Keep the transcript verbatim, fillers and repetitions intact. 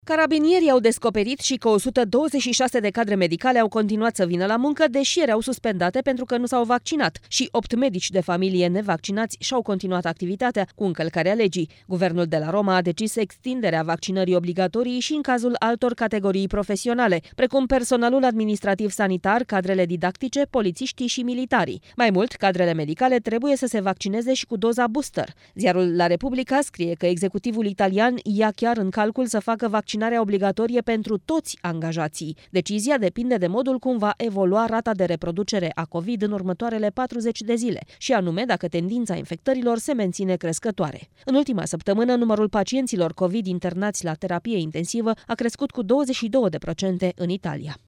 Carabinierii au descoperit și că o sută douăzeci și șase de cadre medicale au continuat să vină la muncă, deși erau suspendate pentru că nu s-au vaccinat, și opt medici de familie nevaccinați și-au continuat activitatea cu încălcarea legii. Guvernul de la Roma a decis extinderea vaccinării obligatorii și în cazul altor categorii profesionale, precum personalul administrativ sanitar, cadrele didactice, polițiștii și militarii. Mai mult, cadrele medicale trebuie să se vaccineze și cu doza booster. Ziarul La Repubblica scrie că executivul italian ia chiar în calcul să facă vaccinarea obligatorie pentru toți angajații. Decizia depinde de modul cum va evolua rata de reproducere a COVID în următoarele patruzeci de zile, și anume dacă tendința infectărilor se menține crescătoare. În ultima săptămână, numărul pacienților COVID internați la terapie intensivă a crescut cu douăzeci și două la sută în Italia.